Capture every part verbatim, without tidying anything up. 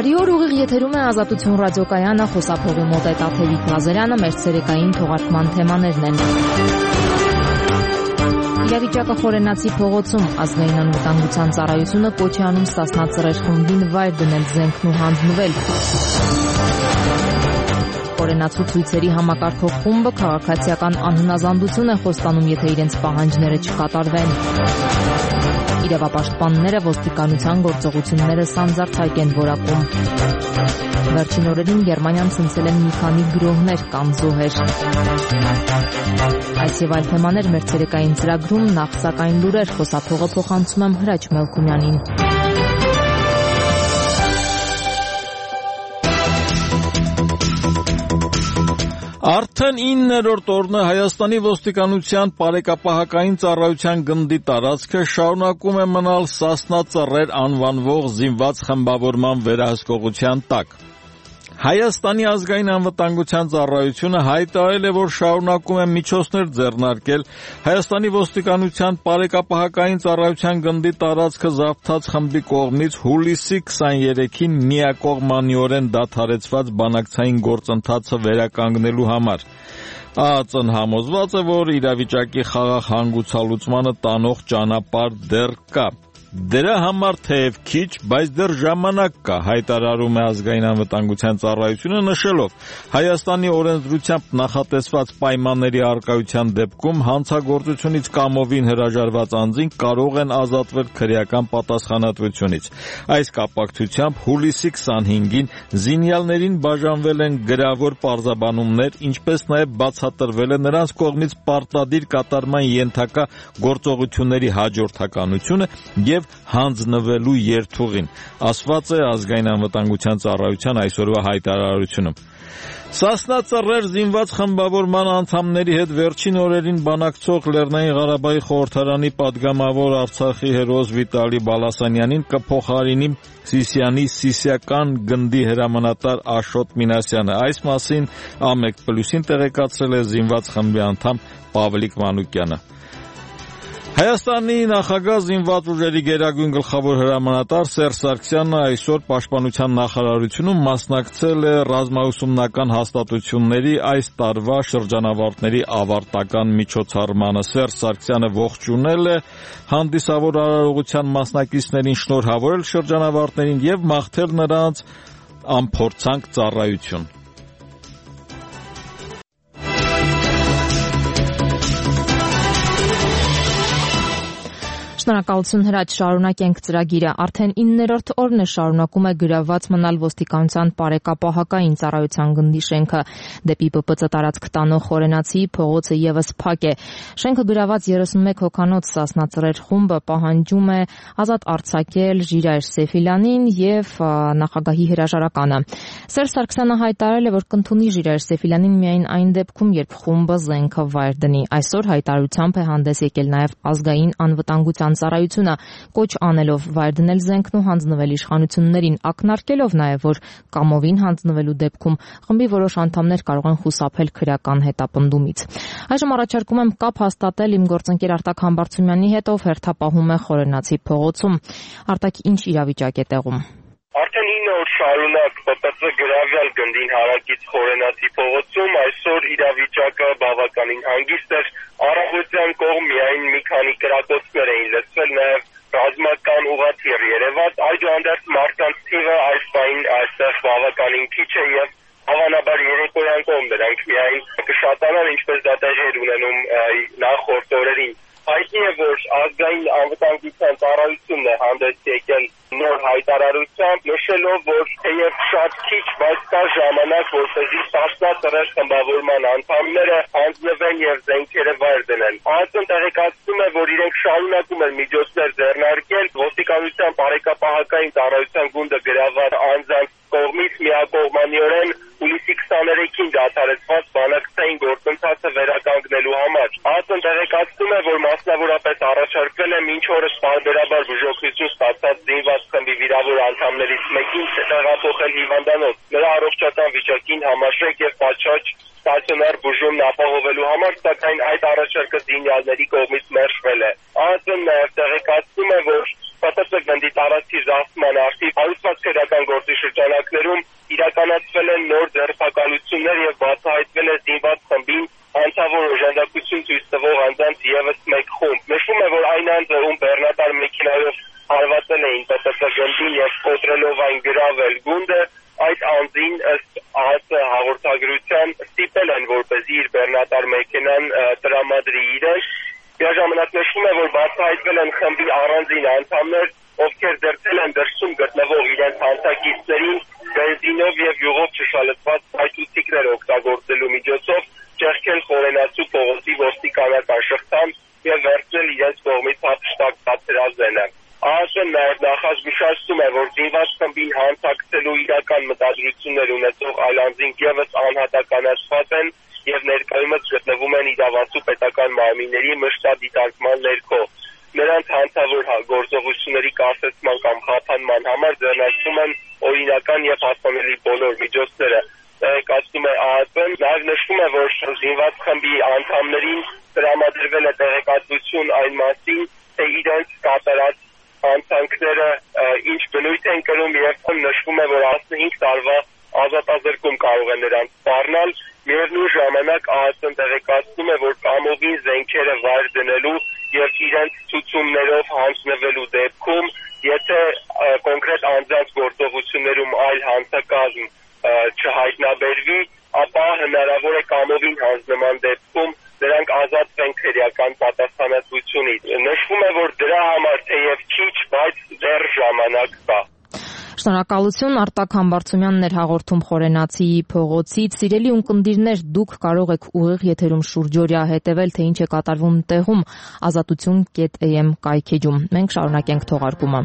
Բարի օր, ուղիղ եթերում է Ազատություն ռադիոկայանը, խոսափողի մոտ է Տաթևիկ Լազարյանը, մեր ցերեկային թողարկման թեմաներն են։ Իրավիճակը Խորենացի փողոցում ազգային անվտանգության ծառայությունը կոչ է անում Սասնա ծռեր խմբին վայր դնել զենքն ու հանձնվել։ Խորենացու ցույցերի համակարգող խումբը քաղաքացիական անհնազանդություն է խոստանում, եթե իրենց պահանջները չկատարվեն։ Իրավապաշտպանները ոստիկանության գործողությունները սանձարձակ են որակում։ Վերջին օրերին Գերմանիան ցնցել են մի քանի գրոհներ կամ զոհեր։ Այս եւ այլ թեմաներ մեր ցերեկային ծրագրում, նախ սակայն լուրեր, խոսափողը փոխանցում եմ Հրաչ Մելքումյանին։ Արդեն իններորդ օրն է Հայաստանի ոստիկանության բարեկապահական ծառայության գնդի տարածքը շարունակում է մնալ Սասնա ծռեր անվանվող զինված խմբավորման վերահսկողության տակ։ Հայաստանի ազգային անվտանգության ծառայությունը հայտարարել է, որ շարունակում է միջոցներ ձեռնարկել Հայաստանի ոստիկանության բարեկապահական ծառայության գնդի տարածքը զավթած խմբի կողմից հուլիսի քսաներեքին միակողմանիորեն դադարեցված բանակցային գործընթացը վերականգնելու համար։ ԱԱԾ-ն համոզված է, որ իրավիճակի խաղաղ հանգուցալուծմանը տանող ճանապարհ դեռ կա։ Դրա համար թեև քիչ, բայց դեռ ժամանակ կա, հայտարարում է ազգային անվտանգության ծառայությունը, նշելով Հայաստանի օրենսդրությամբ նախատեսված պայմանների առկայության դեպքում հանցագործությունից կամովին հրաժարված անձին կարող են ազատվել քրեական պատասխանատվությունից։ Այս կապակցությամբ հուլիսի քսանհինգին զինյալներին բաժանվել են գրավոր պարզաբանումներ, ինչպես նաև բացատրվել է նրանց կողմից պարտադիր կատարման ենթակա գործողությունների հաջորդականությունը եւ հանձնվելու երթուղին, ասված է ազգային անվտանգության ծառայության այսօրվա հայտարարությունում։ Սասնա ծռեր զինված խմբավորման անդամների հետ վերջին օրերին բանակցող Լեռնային Ղարաբաղի խորհրդարանի падգամավոր Արցախի հերոս Վիտալի Բալասանյանին կփոխարինի Սիսիանի սիսիական գնդի հրամանատար Աշոտ Մինասյանը։ Այս մասին Ամեկ Պլյուսին տեղեկացրել է զինված խմբի անդամ Պավլիկ Մանուկյանը։ Հայաստանի նախագահ զինված ուժերի գերագույն գլխավոր հրամանատար Սերժ Սարգսյանը այսօր Պաշտպանության նախարարությունում մասնակցել է ռազմաուսումնական հաստատությունների այս տարվա շրջանավարտների ավարտական միջոցառմանը։ Սերժ Սարգսյանը ողջունել է հանդիսավոր արարողության մասնակիցներին, շնորհավորել շրջանավարտներին եւ մաղթել նրանց անփորձանք ծառայություն։ Շնորհակալություն Հրաչ, շարունակենք ծրագիրը։ Արդեն իններորդ օրն է շարունակում է գրաված մնալ ոստիկանության բարեկապահական ծառայության գնդի շենքը։ Դեպի ՊՊՑ տարածք տանող Խորենացի փողոցը եւս փակ է։ Շենքը գրաված երեսունմեկ հոգանոց Սասնա ծռեր խումբը պահանջում է ազատ արձակել Ժիրայր Սեֆիլյանին եւ նախագահի հրաժարականը։ Սերժ Սարգսյանը հայտարարել է, որ կընդունի Ժիրայր Սեֆիլյանին միայն այն դեպքում, երբ խումբը զենքը վայր դնի։ Այսօր հայտարարությամբ է հանդես եկել նաեւ ազգային անվտանգության ծառայությունը, կոչ անելով վայր դնել զենքն ու հանձնվել իշխանություններին, ակնարկելով նաև, որ կամովին հանձնվելու դեպքում խմբի որոշ անդամներ կարող են խուսափել քրեական հետապնդումից։ Այժմ առաջարկում եմ կապ հաստատել իմ գործընկեր Արտակ Համբարձումյանի հետ, ով հերթապահում է Խորենացի փողոցում։ Արտակ, ինչ իրավիճակ է տեղում։ Արդեն ինը օր շարունակ ՊՊՑ գրավյալ գնդին հարակից Խորենացի փողոցում այսօր իրավիճակը բավականին հանգիստ էր։ Առավոտյան կողմ միայն մի քանի կրակոցներ էին լսվել, նաև ռազմական ուղղաթիռ երևաց։ Այդուհանդերձ մարդկանց թիվը այս պահին այստեղ բավականին քիչ է եւ հավանաբար երեկոյան կողմ դրանք միայն կշատանան, ինչպես դա տեղի էր ունենում նախորդ օրերին։ Հայտնի է, որ ազգային անվտանգության ծառայությունն է հանդես եկել նոր հայտարարությամբ, նշելով, որ թեև շատ քիչ, բայց կա ժամանակ, որպեսզի Սասնա ծռեր խմբավորման անդամները հանձնվեն եւ զենքերը վայր դնեն։ ԱԱԾ-ն տեղեկացնում է, որ իրենք շարունակում են միջոցներ ձեռնարկել ոստիկանության բարեկապահական ծառայության գունդը գրաված անձանց կողմից միակողմանիորեն հուլիսի քսաներեքին դադարեցված բանակցային գործընթացը վերականգնելու համար։ ԱԱԾ-ն տեղեկացնում է, որ մասնավորապես առաջարկվել է մինչ օրս պարբերաբար բուժօգնություն ստացած զինված խմբի վիրավոր անդամներից մեկին տեղափոխել հիվանդանոց, նրա առողջական վիճակին համարժեք եւ պատշաճ ստացիոնար բուժումն ապահովելու համար, սակայն այդ առաջարկը զինյալների կողմից մերժվել է։ ԱԱԾ-ն նաև տեղեկացնում է, որ Պ Տ Ծ գնդի տարածքի զարթման արդիվ հարուցված քրեական գործի շրջանակներում իրականացվել են նոր ձերբակալություններ եւ բացահայտվել է զինված խմբին անձավոր օժանդակություն ցույց տվող անձանց եւս մեկ խումբ։ Նշվում է, որ այն անձը, ում բեռնատար մեքենայով հարվածել էին Պ Տ Ծ գնդին եւ կոտրելով այն գրավել գունդը, այդ անձին ըստ Ա Ծ հաղորդագրության ստիպել են, որպեսզի իր բեռնատար մեքենան տրամադրի իրեն։ Միաժամանակ նշվում է, որ բացահայտվել են խմբի առանձին անդամներ, ովքեր դրդել են դրսում գտնվող իրենց հանցակիցներին բենզինով եւ յուղով չշալտված պայթուցիկներ օգտագործելու միջոցով ճեղքել Խորենացու փողոցի ոստիկանական շղթան եւ վերցնել իրենց կողմից հափշտակ պատերազենը։ Ա Զ Ն նաեւ նախազգուշացնում է, որ զինված խմբին հանցակցելու իրական մտադրություններ ունեցող այլ անձինք եւս անհատականացված են եւ ներկայումս գտնվում են իրավացու պետական մարմինների մշտադիտարկման ներքո։ Նրանց հանցավոր գործողությունների կասեցման կամ խափանման համար ձեռնարկվում են օրինական եւ հասանելի բոլոր միջոցները։ Տեղեկացնում է Ա Զ Ն, նաեւ նշվում է, որ զինված խմբի անդամներին տրամադրվել է տեղեկատվություն այն մասին, թե իրենց կատարած հանցանքները ինչ բնույթ են կրում եւ նշվում է, որ ասնհինգ տարվա ազատազրկում կարող է նրանց սպառնալ։ Միևնույն ժամանակ Ա Զ Ն տեղեկացնում է, որ կամովին զենքերը վայր դնելու եւ իրենց ցուցումներով հանձնվելու դեպքում, եթե կոնկրետ անձանց գործողություններում այլ հանցակազմ չհայտնաբերվի, ապա հնարավոր է կամովին հանձնման դեպքում նրանք ազատվեն քրեական պատասխանատվությունից։ Նշվում է, որ դրա համար թեև քիչ, բայց դեռ ժամանակ կա։ Շնորհակալություն Արտակ Համբարձումյանն էր հաղորդում Խորենացիի փողոցից։ Սիրելի ունկնդիրներ, դուք կարող եք ուղիղ եթերում շուրջօրյա հետևել, թե ինչ է կատարվում տեղում ազատություն կետ A M կայքեջում։ Մենք շարունակենք թողարկումը։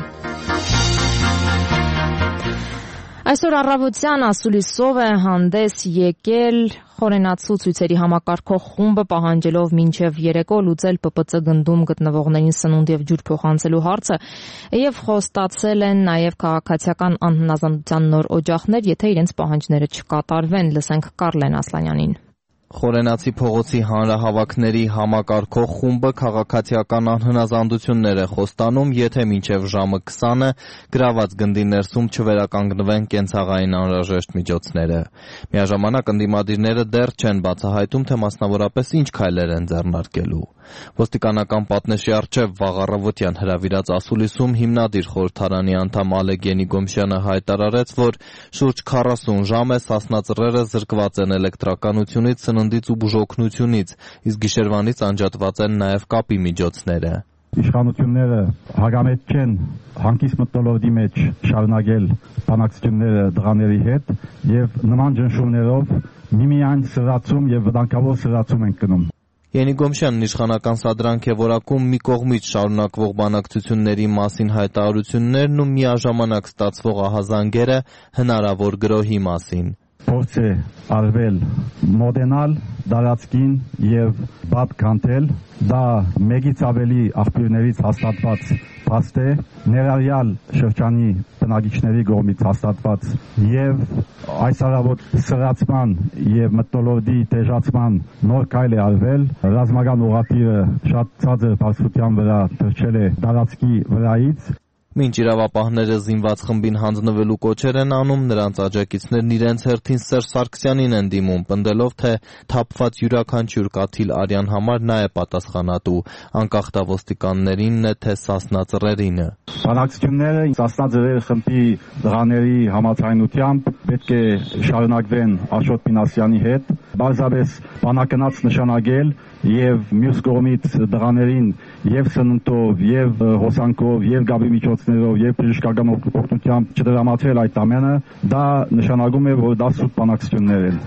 Այսօր առավոտյան ասուլիսով է հանդես եկել Խորենացու ցույցերի համակարգող խումբը, պահանջելով մինչև երեկո լուծել Պ Պ Ծ գնդում գտնվողներին սնունդ եւ ջուր փոխանցելու հարցը եւ խոստացել են նաեւ քաղաքացիական անհնազանդության նոր օջախներ, եթե իրենց պահանջները չկատարվեն։ Լսենք Կարլեն Ասլանյանին։ Խորենացի փողոցի հանրահավաքների համակարգող խումբը քաղաքացիական անհնազանդություններ է խոստանում, եթե մինչև ժամը քսանը գրաված գնդի ներսում չվերականգնվեն կենցաղային անհրաժեշտ միջոցները։ Միաժամանակ ընդդիմադիրները դեռ չեն բացահայտում, թե մասնավորապես ինչ քայլեր են ձեռնարկելու։ Ոստիկանական պատնեշի առջև վաղ առավոտյան հրավիրած ասուլիսում հիմնադիր խորհրդարանի անդամ Ալեկ Ենիգոմշյանը հայտարարեց, որ շուրջ քառասուն ժամ է Սասնա ծռերը զրկված են էլեկտրականությունից, սննդից ու բուժօգնությունից, իսկ գիշերվանից անջատված են նաև կապի միջոցները։ Իշխանությունները հագամետ չեն հանկիստ մթնոլորտի մեջ շարունակել բանակցությունները դղաների հետ եւ նման ճնշումներով միմիայն սրացում եւ վտանգավոր սրացում են գնում։ Ենիգոմշյանն իշխանական սադրանք է որակում մի կողմից շարունակվող բանակցությունների մասին հայտարարություններն ու միաժամանակ ստացվող ահազանգերը հնարավոր գրոհի մասին։ Փորձ է արվել մոդենալ դարածքին եւ բաց կանթել, դա մեկից ավելի աղբյուրներից հաստատված փաստ է, ներառյալ շրջանի բնակիչների կողմից հաստատված եւ այս առավոտ սրացման եւ մթնոլորտի տեժացման նոր քայլ է արվել, ռազմական ուղղաթիռը շատ ցածր բարձրության վրա թռչել է դարածքի վրայից։ Մինչ իրավապահները զինված խմբին հանձնվելու կոչեր են անում, նրանց աջակիցներն իրենց հերթին Սերժ Սարգսյանին են դիմում, պնդելով, թե թափված յուրաքանչյուր կաթիլ արյան համար նա է պատասխանատու, անկախ դա ոստիկաններինն է, թե Սասնա ծռերինը։ Բանակցությունները Սասնա ծռերի խմբի դղաների համաձայնությամբ պետք է շարունակվեն Աշոտ Մինասյանի հետ, բարձրապես բանակնած նշանակել եւ մյուս կողմից դղաներին եւ սննդով, եւ հոսանքով, եւ գաբի միջոցներով, եւ բժշկական օգնությամբ չդրամացրել այդ ամենը, դա նշանակում է, որ դա սուտ բանակցություններ են։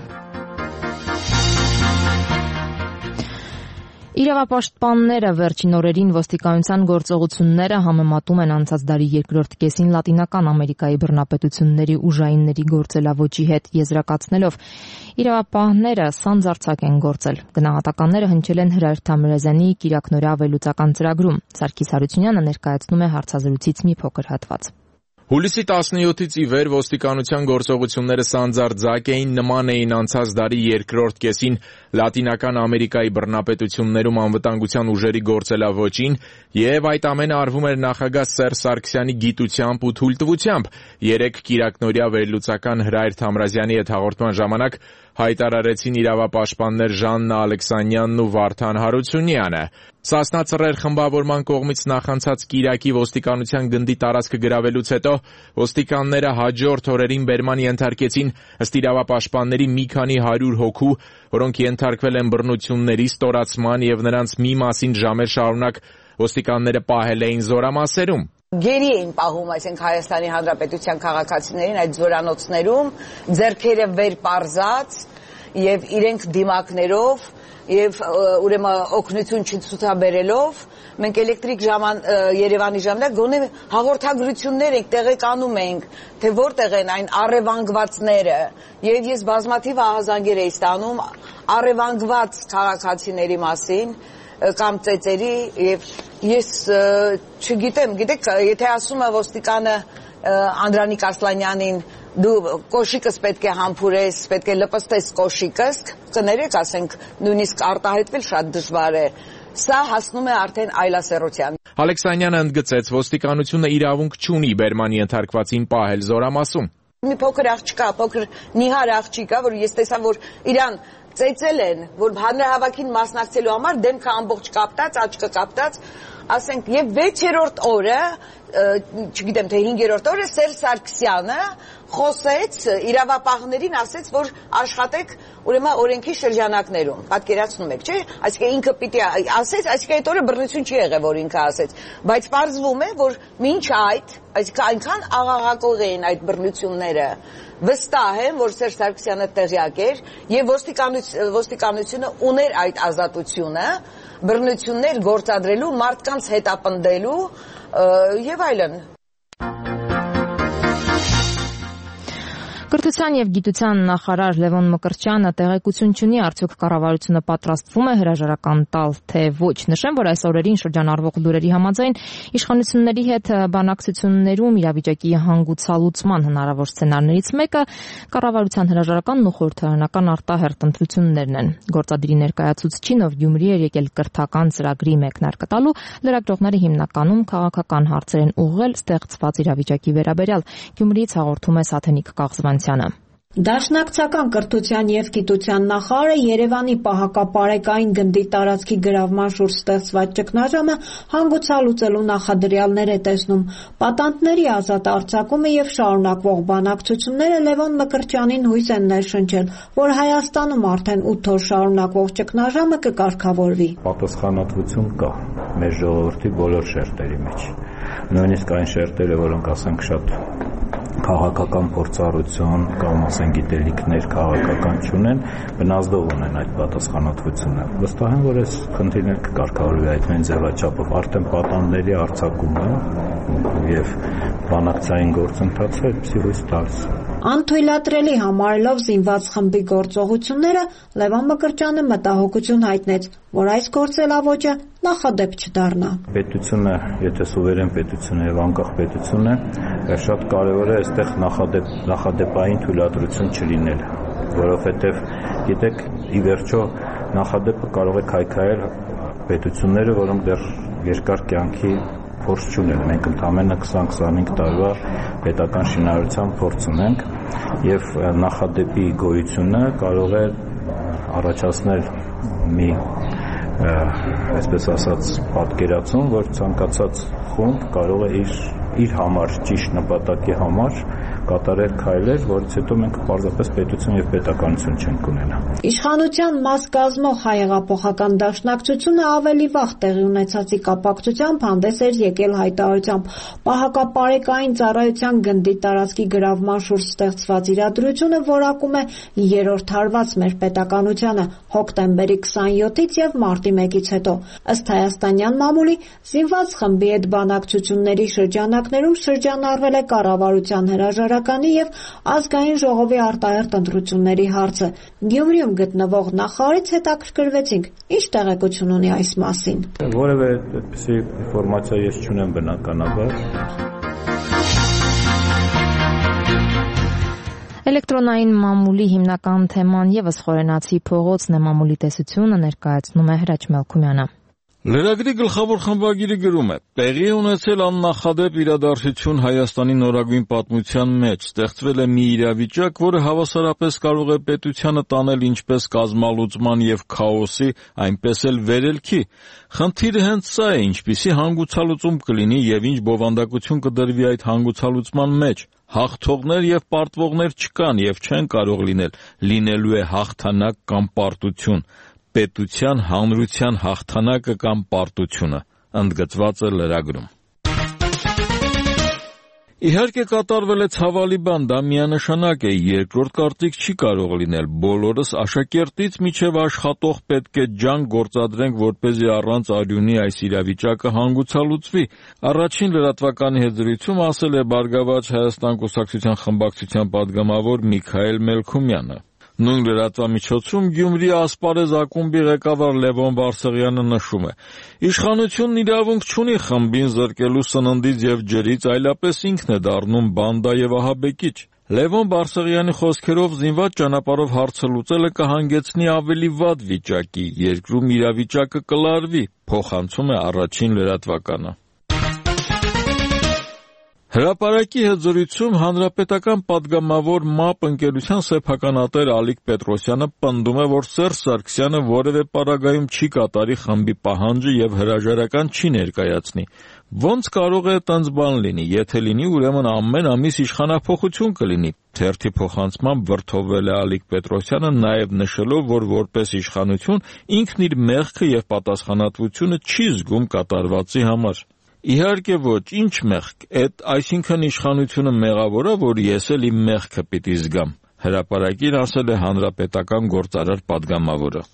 Իրավապաշտպանները վերջին օրերին ոստիկանության գործողությունները համեմատում են անցած դարի երկրորդ կեսին Լատինական Ամերիկայի բռնապետությունների ուժայինների գործելավոճի հետ, եզրակացնելով իրավապահները սանձարձակ են գործել։ Գնահատականները հնչել են Հրայր Թամրազյանի կիրակնօրյա ավելուծական ծրագրում։ Սարգիս Հարությունյանը ներկայացնում է հարցազրույցից մի փոքր հատված։ Հուլիսի տասնյոթից ի վեր ոստիկանության գործողությունները սանձարձակ էին, նման էին անցած դարի երկրորդ կեսին Լատինական Ամերիկայի բռնապետություններում անվտանգության ուժերի գործելավոճին, եւ այդ ամենը արվում էր նախագահ Սերժ Սարգսյանի գիտությամբ ու թույլտվությամբ։ Երեկ կիրակնօրյա վերլուծական Հրայր Թամրազյանի հետ հաղորդման ժամանակ հայտարարեցին իրավապաշտպաններ Ժաննա Ալեքսանյանն ու Վարդան Հարությունյանը։ Սասնա Ծռեր խմբավորման կողմից նախանցած Կիրակի ոստիկանության գնդի տարածքը գրավելուց հետո ոստիկանները հաջորդ օրերին բերման ենթարկեցին ըստ իրավապաշտպանների մի քանի հարյուր հոգու, որոնք ենթարկվել են բռնությունների, ստորացման եւ նրանց մի մասին ժամեր շարունակ ոստիկանները պահել էին զորամասերում։ Գերի էին պահում, այսինքն Հայաստանի Հանրապետության քաղաքացիներին այդ զորանոցներում, ձեռքերը վեր պարզած եւ իրենք դիմակներով եւ ուրեմն օգնություն չցուցաբերելով մենք էլեկտրիկ ժաման Երևանի ժամանակ գոնե հաղորդագրություններ ենք տեղեկանում ենք, թե որտեղ են այն առևանգվածները, եւ ես բազմաթիվ ահազանգեր էի ստանում առևանգված քաղաքացիների մասին կամ ծեծերի, եւ ես չգիտեմ, գիտեք, եթե ասում է ոստիկանը Անդրանիկ Արսլանյանին դու կոշիկս պետք է համբուրես, պետք է լպստես կոշիկս, կներեք, ասենք, նույնիսկ արտահայտվել շատ դժվար է։ Սա հասնում է արդեն այլասերության։ Ալեքսանյանը ընդգծեց, ոստիկանությունը իրավունք չունի բերման ենթարկվածին պահել զորամասում։ Մի փոքր աղջկա, փոքր նիհար աղջիկա, որ ես տեսա, որ իրան ծեծել են, որ հանրահավաքին մասնակցելու համար դեմքը ամբողջ կապտած, աչքը կապտած, ասենք, եւ վեցերորդ օրը, չգիտեմ թե հինգերորդ օրը Սերժ Սարգսյանը խոսեց իրավապահներին, ասեց, որ աշխատեք ուրեմն օրենքի շրջանակներում, պատկերացնում եք, չէ՞, այսինքն ինքը պիտի ասեց, այսինքն այդ օրը բռնություն չի եղել, որ ինքը ասեց, բայց պարզվում է, որ մինչ այդ, այսինքն այնքան աղաղակող էին այդ բռնությունները, վստահ եմ, որ Սերժ Սարգսյանը տեղյակ էր եւ ոստիկանությունը ուներ այդ ազատությունը բռնություններ գործադրելու, մարդկանց հետապնդելու եւ այլն։ Կրթության եւ գիտության նախարար Լևոն Մկրտչյանը տեղեկություն չունի, արդյոք կառավարությունը պատրաստվում է հրաժարական տալ, թե ոչ։ Նշեմ, որ այս օրերին շրջանառվող լուրերի համաձայն իշխանությունների հետ բանակցություններում իրավիճակի հանգուցալուծման հնարավոր սցենարներից մեկը կառավարության հրաժարականն ու խորհրդարանական արտահերթ ընտրություններն են։ Գործադիրի ներկայացուցչին, ով Գյումրի էր եկել կրթական ծրագրի մեկնարկը տալու, լրագրողները հիմնականում քաղաքական հարցեր են ուղղել ստեղծված իրավիճակի վերաբերյալ։ Գյումրիից հաղորդում է Սաթենիկ Կաղզվանցյանը։ Դաշնակցական կրթության եւ գիտության նախարարը Երևանի պահակապարեկային գնդի տարածքի գրավման շուրջ ստեղծված ճգնաժամը հանգուցալուծելու նախադրյալներ է տեսնում։ Պատանտների ազատ արձակումը եւ շարունակվող բանակցությունները Լևոն Մկրտչյանին հույս են ներշնչել, որ Հայաստանում արդեն ութ օր շարունակվող ճգնաժամը կկարգավորվի։ Պատասխանատվություն կա մեր ժողովրդի բոլոր շերտերի մեջ։ Նույնիսկ այն շերտերը, որոնք ասենք շատ քաղաքական փորձառություն կամ ասենք գիտելիքներ քաղաքական չունեն, բնազդող ունեն այդ պատասխանատվությունը։ Վստահ եմ, որ այս խնդիրը կկարգավորվի այդ նույն ձևաչափով, արդեն պատանների արձակումը եւ բանակցային գործընթացը այդպիսի հույս տալիս։ Անթույլատրելի համարելով զինված խմբի գործողությունները, Լևոն Մկրտչյանը մտահոգություն հայտնեց, որ այս գործելավոճը նախադեպ չդառնա։ Պետությունը, եթե սուվերեն պետություն է եւ անկախ պետություն է, շատ կարեւոր է այստեղ նախադեպ նախադեպային թույլատրություն չլինելը, որովհետեւ գիտեք, ի վերջո նախադեպը կարող է քայքայել պետությունները, որոնք դեռ երկար կյանքի փորձ չունեն։ Մենք ընդամենը քսան քսանհինգ տարվա պետական շինարարության փորձ ունենք եւ նախադեպի գոյությունը կարող է առաջացնել մի այսպես ասած պատկերացում, որ ցանկացած խումբ կարող է իր իր համար ճիշտ նպատակի համար կատարել քայլեր, որից հետո մենք պարզապես պետություն եւ պետականություն չենք ունենա։ Իշխանության մաս կազմող հայեղափոխական դաշնակցությունը ավելի վաղ տեղի ունեցածի կապակցությամբ հանդես էր եկել հայտարարությամբ պահակապարեկային ծառայության գնդի տարածքի գրավման շուրջ ստեղծված իրադրությունը որակում է երրորդ հարված մեր պետականությանը հոկտեմբերի քսանյոթից եւ մարտի մեկից հետո։ Ըստ հայաստանյան մամուլի, զինված խմբի հետ բանակցությունների շրջանակներում շրջանառվել է կառավարության հրաժարականի եւ ազգային ժողովի արտահերթ ընտրությունների հարցը։ Գյումրիում գտնվող նախարարից հետաքրքրվեցինք, ինչ տեղեկություն ունի այս մասին։ Որևէ այդպիսի ինֆորմացիա ես չունեմ բնականաբար։ Էլեկտրոնային մամուլի հիմնական թեման ևս խորենացի փողոցն է, մամուլի տեսությունը ներկայացնում է Հրաչ Մելքումյանը։ Լրագրի գլխավոր խմբագիրը գրում է. «Տեղի ունեցել աննախադեպ իրադարձություն Հայաստանի նորագույն պատմության մեջ, ստեղծվել է մի իրավիճակ, որը հավասարապես կարող է պետությանը տանել ինչպես կազմալուծման եւ քաոսի, այնպես էլ վերելքի։ Խնդիրը հենց սա է, ինչպիսի հանգուցալուծում կլինի եւ ինչ բովանդակություն կդրվի այդ հանգուցալուծման մեջ։ Հաղթողներ եւ պարտվողներ չկան եւ չեն կարող լինել, լինելու է հաղթանակ կամ պարտություն։ Պետության հանրության հաղթանակը կամ պարտությունը», ընդգծված է լրագրում։ Իհարկե կատարվել է ցավալի բան, դա միանշանակ է, երկրորդ կարծիք չի կարող լինել, բոլորս աշակերտից մինչև աշխատող պետք է ջանք գործադրենք, որպեսզի առանց արյունի այս իրավիճակը հանգուցալուծվի։ Առաջին լրատվականի հետ զրույցում ասել է Բարգավաճ Հայաստան կուսակցության խմբակցության падգամավոր Միքայել Մելքումյանը։ Նույն լրատվամիջոցում Գյումրի Ասպարեզ ակումբի ղեկավար Լևոն Բարսեղյանը նշում է. «Իշխանությունն իրավունք չունի խմբին զրկելու սննդից եւ ջրից, այլապես ինքն է դառնում բանդա եւ ահաբեկիչ»։ Լևոն Բարսեղյանի խոսքերով զինված ճանապարհով հարցը լուծելը կհանգեցնի ավելի վատ վիճակի, երկրում իրավիճակը կլարվի, փոխանցում է առաջին լրատվականը։ Հրապարակի հետ զրույցում հանրապետական падգամավոր ՄԱՊ ընկերության սեփականատեր Ալիկ Պետրոսյանը պնդում է, որ Սերժ Սարգսյանը որևէ պարագայում չի կատարի խմբի պահանջը եւ հրաժարական չի ներկայացնի։ Ոնց կարող է տենց բան լինի, եթե լինի, ուրեմն ամեն ամիս իշխանափոխություն կլինի։ Թերթի փոխանցմամբ վրդովվել է Ալիկ Պետրոսյանը, նաեւ նշելով, որ որպես իշխանություն ինքն իր մեղքը եւ պատասխանատվությունը չի զգում կատարվածի համար։ Իհարկե ոչ, ինչ մեղք, այդ այսինքն իշխանությունը մեղավոր է, որ ես էլ իմ մեղքը պիտի զգամ, հրապարակին ասել է հանրապետական գործարար падգամավորը։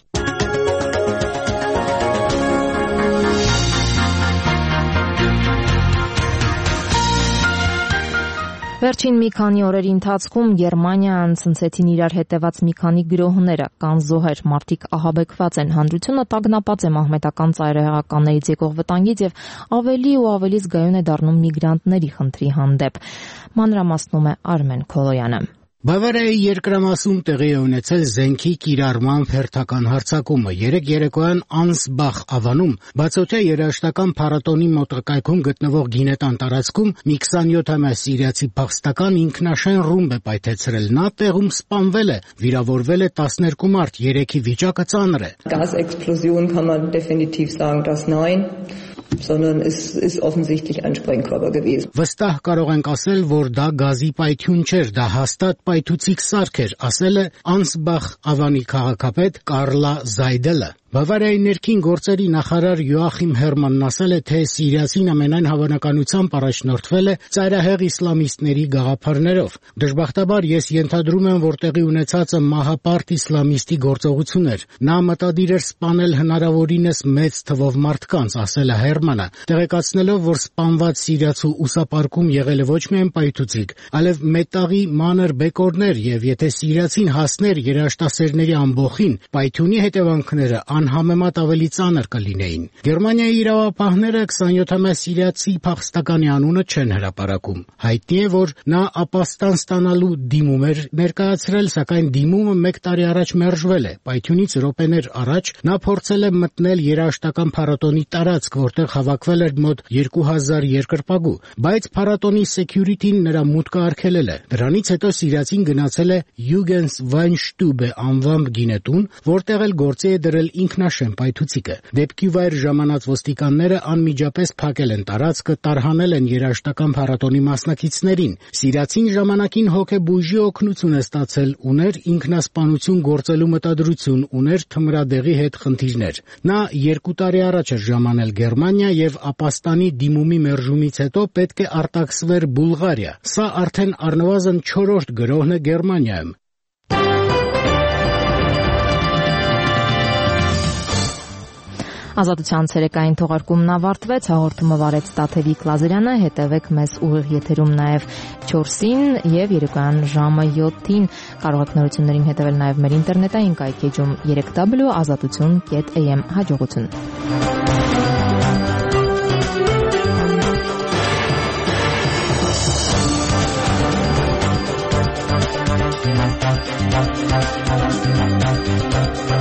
Վերջին մի քանի օրերի ընթացքում Գերմանիան ցնցեցին իրար հետևած մի քանի գրոհները, կան զոհեր, մարդիկ ահաբեկված են, հանրությունը տագնապած է մահմեդական ծայրահեղականներից եկող վտանգից եւ ավելի ու ավելի զգայուն է դառնում միգրանտների խնդրի հանդեպ։ Մանրամասնում է Արմեն Քոլոյանը։ Բավարիայի երկրամասում տեղի է ունեցել զենքի կիրառման հերթական հարձակումը։ Երեկ երեկոյան Անսբախ ավանում բացօթյա երաժշտական փառատոնի մոտակայքում գտնվող գինետան տարածքում մի քսանյոթամյա սիրիացի փախստական ինքնաշեն ռումբ է պայթեցրել։ Նա տեղում սպանվել է, վիրավորվել է տասներկու մարդ, երեքի վիճակը ծանր է։ Gasexplosion kann man definitiv sagen, dass nein, sondern es ist offensichtlich ein Sprengkörper gewesen. Վստահ կարող ենք ասել, որ դա գազի պայթյուն չէր, դա հաստատ պայթուցիկ սարք էր, ասել է Անսբախ ավանի քաղաքապետ Կարլա Զայդելը։ Բավարիայի ներքին գործերի նախարար Յոախիմ Հերմանն ասել է, թե սիրիացին ամենայն հավանականությամբ առաջնորդվել է ծայրահեղ իսլամիստների գաղափարներով։ Դժբախտաբար ես ենթադրում եմ, որ տեղի ունեցածը մահապարտ իսլամիստի գործողություն էր։ Նա մտադիր էր սպանել հնարավորինս մեծ թվով մարդկանց, ասել է Հերմանը, տեղեկացնելով, որ սպանված սիրիացու ուսապարկում եղել է ոչ միայն պայթուցիկ, այլև մետաղի մանր բեկորներ, եւ եթե սիրիացին հասներ երաժշտասերների ամբոխին, պայթյունի հետևանքները անհամեմատ ավելի ծանր կլինեին։ Գերմանիայի իրավապահները քսանյոթամյա սիրիացի փախստականի անունը չեն հրապարակում։ Հայտնի է, որ նա ապաստան ստանալու դիմում էր ներկայացրել, սակայն դիմումը մեկ տարի առաջ մերժվել է։ Պայթյունից րոպեներ առաջ նա փորձել է մտնել երաժշտական փառատոնի տարածք, որտեղ հավաքվել էր մոտ երկու հազար երկրպագու, բայց փառատոնի սեկյուրիթին նրա մուտքը արգելել է։ Դրանից հետո սիրիացին գնացել է Յուգենս Վայնշտուբե անվամբ գինետուն, որտեղ էլ գործի է դրել ինքնաշեն պայթուցիկը։ Դեպքի վայր ժամանած ոստիկանները անմիջապես փակել են տարածքը, տարհանել են երաժշտական փառատոնի մասնակիցներին։ Սիրիացին ժամանակին հոգեբույժի օգնություն է ստացել, ուներ ինքնասպանություն գործելու մտադրություն, ուներ թմրադեղի հետ խնդիրներ։ Նա երկու տարի առաջ էր ժամանել Գերմանիա եւ ապաստանի դիմումի մերժումից հետո պետք է արտաքսվեր Բուլղարիա։ Սա արդեն առնվազն չորրորդ գրոհն է Գերմանիայում։ Ազատության ցերեկային թողարկումն ավարտվեց, հաղորդումը վարեց Տաթևիկ Լազարյանը, հետևեք մեզ ուղիղ եթերում նաև չորսին եւ երեկոյան ժամը յոթին։ Կարող եք նորություններին հետևել նաև մեր ինտերնետային կայքեջում երեք w ազատություն կետ a m հաջողություն։ Thank you.